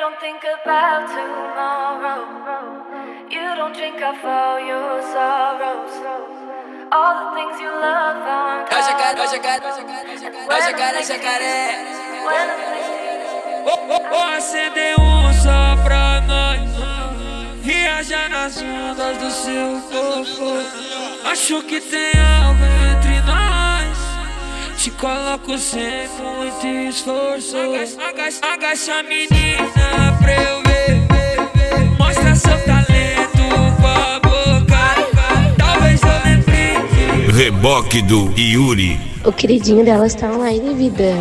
don't think about tomorrow. You don't drink off all your sorrows. All the things you love are jacaré. Vou acender só pra nós, viajar nas ondas do seu corpo. Acho que tem algo entre nós, te coloco sem muito esforço. Agacha menina pra eu ver, mostra seu talento com a boca. Talvez eu lembre. Reboque do Yuri. O queridinho delas tá online, vida.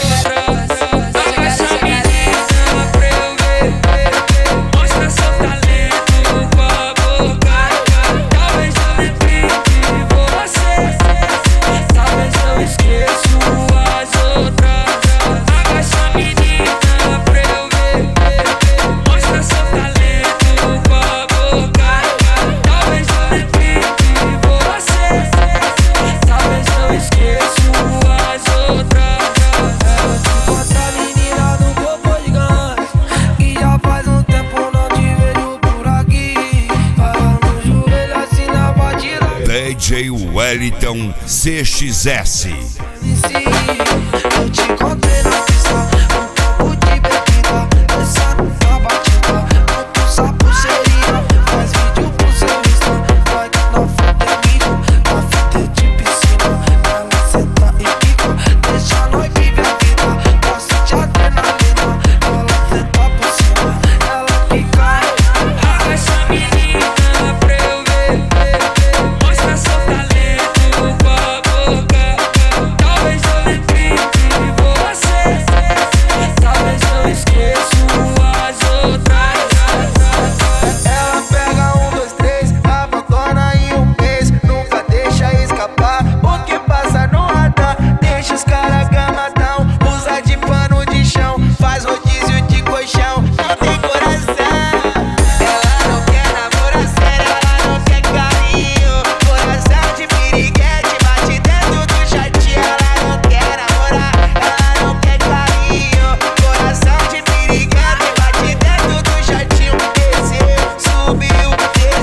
DJ Wellington CXS. Eu te encontrei na pista, copo de bebida, dançando na batida, quanto sapo seria, faz vídeo pro seu Insta, vai na foto amigo, na fita de piscina, ela senta e quica, deixa nós viver a vida, gosto de adrenalina, ela senta por cima, ela quica. Essa menina pra eu ver, mostra seu talento com a boca. Talvez eu lembre de você, talvez eu esqueço as outras. Ela pega 1, 2, 3, abandona em um mês, nunca deixa escapar, porque passa no radar, deixa os caras gamadão, usa de pano de chão, faz rodízio de colchão, não tem coração. Ela não quer namorar sério, ela não quer carinho, coração de piriguete, bate dentro do jatinho. Ela não quer namorar, ela não quer carinho, coração de piriguete, bate dentro do jatinho. Desceu, subiu,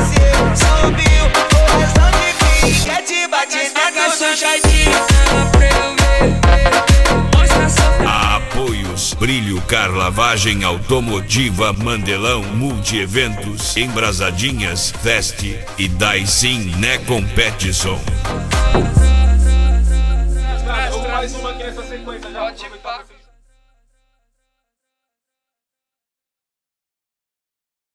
coração de piriguete, bate dentro do jatinho. Pra eu ver, mostra seu Apoios Brilho Car Lavagem Automotiva Mandelão Multieventos Embrasadinhas Fest e Daisin Né Competição. Mais uma aqui nessa sequência já.